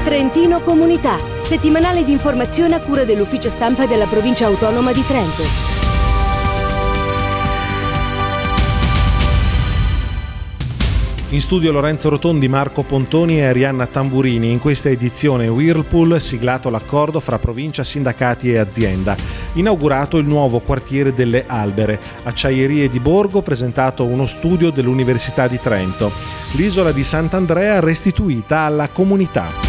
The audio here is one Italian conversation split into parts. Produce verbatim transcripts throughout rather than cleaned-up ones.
Trentino Comunità, settimanale di informazione a cura dell'ufficio stampa della provincia autonoma di Trento. In studio Lorenzo Rotondi, Marco Pontoni e Arianna Tamburini. In questa edizione Whirlpool, siglato l'accordo fra provincia, sindacati e azienda. Inaugurato il nuovo quartiere delle Albere. Acciaierie di Borgo, presentato uno studio dell'Università di Trento. L'isola di Sant'Andrea restituita alla comunità.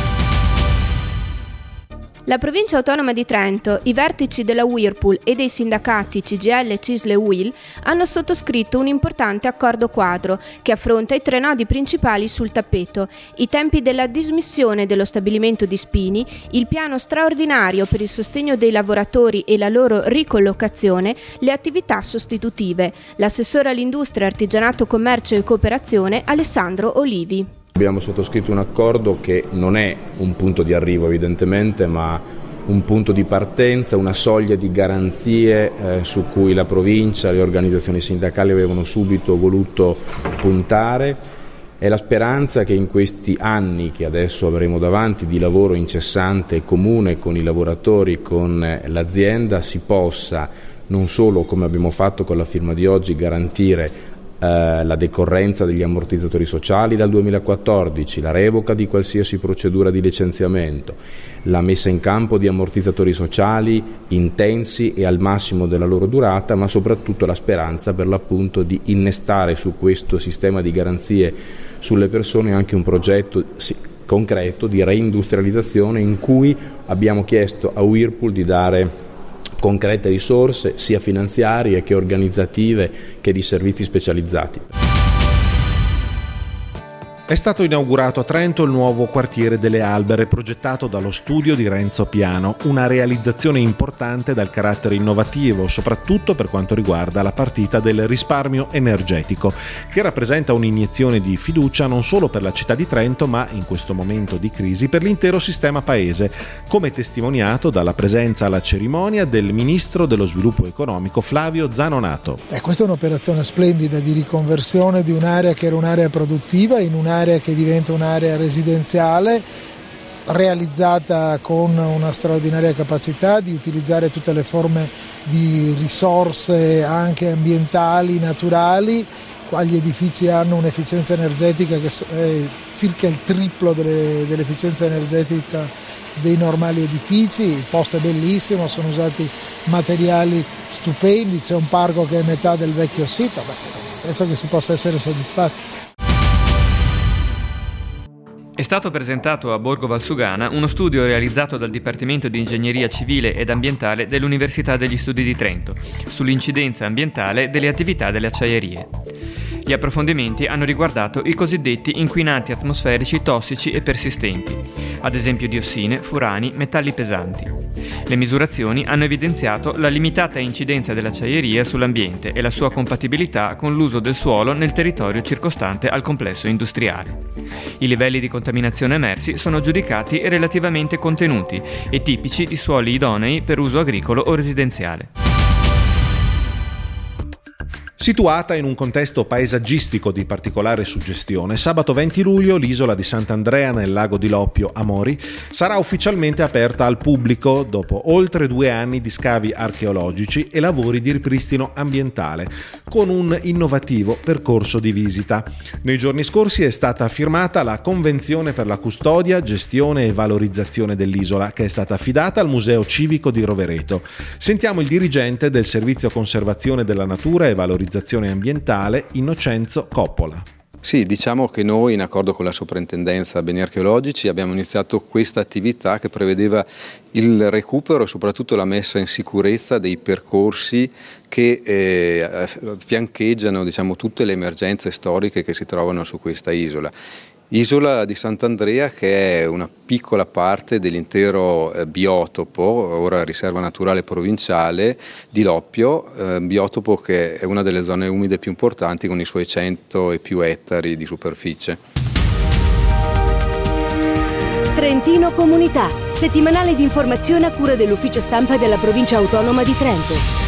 La provincia autonoma di Trento, i vertici della Whirlpool e dei sindacati C G I L, C I S L e U I L hanno sottoscritto un importante accordo quadro che affronta i tre nodi principali sul tappeto: i tempi della dismissione dello stabilimento di Spini, il piano straordinario per il sostegno dei lavoratori e la loro ricollocazione, le attività sostitutive. L'assessore all'industria, artigianato, commercio e cooperazione Alessandro Olivi. Abbiamo sottoscritto un accordo che non è un punto di arrivo evidentemente, ma un punto di partenza, una soglia di garanzie eh, su cui la provincia e le organizzazioni sindacali avevano subito voluto puntare. È la speranza che in questi anni che adesso avremo davanti di lavoro incessante e comune con i lavoratori, con l'azienda, si possa non solo, come abbiamo fatto con la firma di oggi, garantire la decorrenza degli ammortizzatori sociali dal duemilaquattordici, la revoca di qualsiasi procedura di licenziamento, la messa in campo di ammortizzatori sociali intensi e al massimo della loro durata, ma soprattutto la speranza per l'appunto di innestare su questo sistema di garanzie sulle persone anche un progetto concreto di reindustrializzazione in cui abbiamo chiesto a Whirlpool di dare concrete risorse sia finanziarie che organizzative che di servizi specializzati. È stato inaugurato a Trento il nuovo quartiere delle Albere, progettato dallo studio di Renzo Piano, una realizzazione importante dal carattere innovativo, soprattutto per quanto riguarda la partita del risparmio energetico, che rappresenta un'iniezione di fiducia non solo per la città di Trento, ma in questo momento di crisi per l'intero sistema paese, come testimoniato dalla presenza alla cerimonia del Ministro dello Sviluppo Economico Flavio Zanonato. Eh, questa è un'operazione splendida di riconversione di un'area che era un'area produttiva in un'area che diventa un'area residenziale, realizzata con una straordinaria capacità di utilizzare tutte le forme di risorse anche ambientali, naturali. Qua gli edifici hanno un'efficienza energetica che è circa il triplo delle, dell'efficienza energetica dei normali edifici. Il posto è bellissimo, sono usati materiali stupendi, c'è un parco che è metà del vecchio sito. Beh, penso che si possa essere soddisfatti. È stato presentato a Borgo Valsugana uno studio realizzato dal Dipartimento di Ingegneria Civile ed Ambientale dell'Università degli Studi di Trento sull'incidenza ambientale delle attività delle acciaierie. Gli approfondimenti hanno riguardato i cosiddetti inquinanti atmosferici tossici e persistenti, ad esempio diossine, furani, metalli pesanti. Le misurazioni hanno evidenziato la limitata incidenza dell'acciaieria sull'ambiente e la sua compatibilità con l'uso del suolo nel territorio circostante al complesso industriale. I livelli di contaminazione emersi sono giudicati relativamente contenuti e tipici di suoli idonei per uso agricolo o residenziale. Situata in un contesto paesaggistico di particolare suggestione, sabato venti luglio l'isola di Sant'Andrea nel lago di Loppio a Mori sarà ufficialmente aperta al pubblico dopo oltre due anni di scavi archeologici e lavori di ripristino ambientale, con un innovativo percorso di visita. Nei giorni scorsi è stata firmata la Convenzione per la custodia, gestione e valorizzazione dell'isola, che è stata affidata al Museo Civico di Rovereto. Sentiamo il dirigente del Servizio Conservazione della Natura e Valorizzazione ambientale, Innocenzo Coppola. Sì, diciamo che noi, in accordo con la Soprintendenza Beni Archeologici, abbiamo iniziato questa attività che prevedeva il recupero e soprattutto la messa in sicurezza dei percorsi che eh, fiancheggiano, diciamo, tutte le emergenze storiche che si trovano su questa isola. Isola di Sant'Andrea, che è una piccola parte dell'intero eh, biotopo, ora riserva naturale provinciale di Loppio, eh, biotopo che è una delle zone umide più importanti con i suoi cento e più ettari di superficie. Trentino Comunità, settimanale di informazione a cura dell'ufficio stampa della provincia autonoma di Trento.